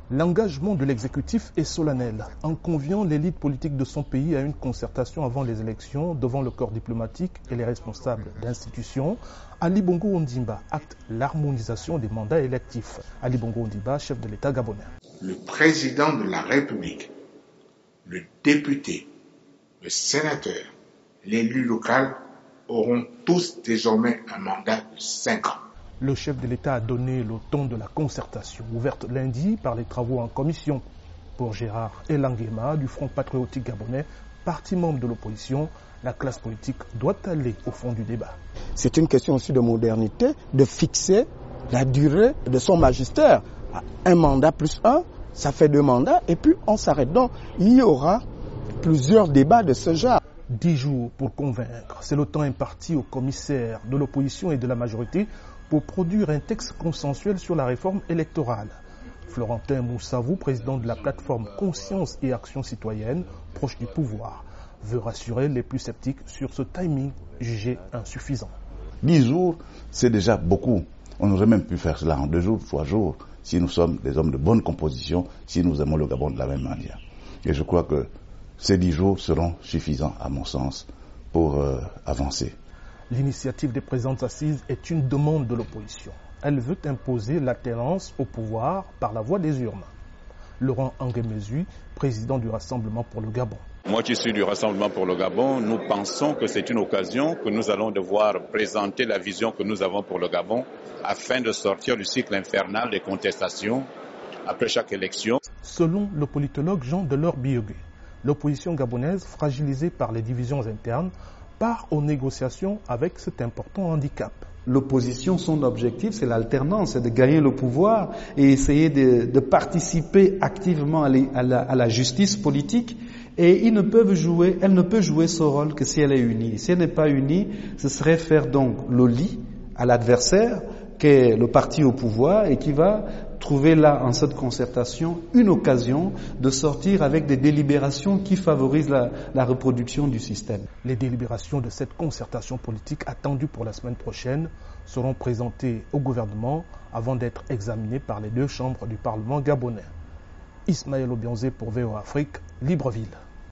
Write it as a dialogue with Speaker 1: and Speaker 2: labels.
Speaker 1: L'engagement de l'exécutif est solennel. En conviant l'élite politique de son pays à une concertation avant les élections devant le corps diplomatique et les responsables d'institutions, Ali Bongo Ondimba acte l'harmonisation des mandats électifs. Ali Bongo Ondimba, chef de l'État gabonais.
Speaker 2: Le président de la République, le député, le sénateur, l'élu local auront tous désormais un mandat de 5 ans.
Speaker 1: Le chef de l'État a donné le ton de la concertation, ouverte lundi par les travaux en commission. Pour Gérard Elangema du Front patriotique gabonais, parti membre de l'opposition, la classe politique doit aller au fond du débat.
Speaker 3: C'est une question aussi de modernité, de fixer la durée de son magistère. Un mandat plus un, ça fait 2 mandats, et puis on s'arrête. Donc, il y aura plusieurs débats de ce genre.
Speaker 1: 10 jours pour convaincre, c'est le temps imparti aux commissaires de l'opposition et de la majorité pour produire un texte consensuel sur la réforme électorale. Florentin Moussavou, président de la plateforme Conscience et Action citoyenne, proche du pouvoir, veut rassurer les plus sceptiques sur ce timing jugé insuffisant.
Speaker 4: 10 jours, c'est déjà beaucoup. On aurait même pu faire cela en 2 jours, 3 jours, si nous sommes des hommes de bonne composition, si nous aimons le Gabon de la même manière. Et je crois que ces 10 jours seront suffisants, à mon sens, pour avancer.
Speaker 1: L'initiative des présentes assises est une demande de l'opposition. Elle veut imposer l'alternance au pouvoir par la voie des urnes. Laurent Anguemezui, président du Rassemblement pour le Gabon.
Speaker 5: Moi qui suis du Rassemblement pour le Gabon, nous pensons que c'est une occasion que nous allons devoir présenter la vision que nous avons pour le Gabon afin de sortir du cycle infernal des contestations après chaque élection.
Speaker 1: Selon le politologue Jean Delors Biogui, l'opposition gabonaise, fragilisée par les divisions internes, part aux négociations avec cet important handicap.
Speaker 6: L'opposition, son objectif, c'est l'alternance, c'est de gagner le pouvoir et essayer de participer activement à la justice politique. Et elle ne peut jouer ce rôle que si elle est unie. Si elle n'est pas unie, ce serait faire donc le lit à l'adversaire, qui est le parti au pouvoir, et qui va trouver là, en cette concertation, une occasion de sortir avec des délibérations qui favorisent la reproduction du système.
Speaker 1: Les délibérations de cette concertation politique attendue pour la semaine prochaine seront présentées au gouvernement avant d'être examinées par les 2 chambres du Parlement gabonais. Ismaël Obionzé pour VOA Afrique, Libreville.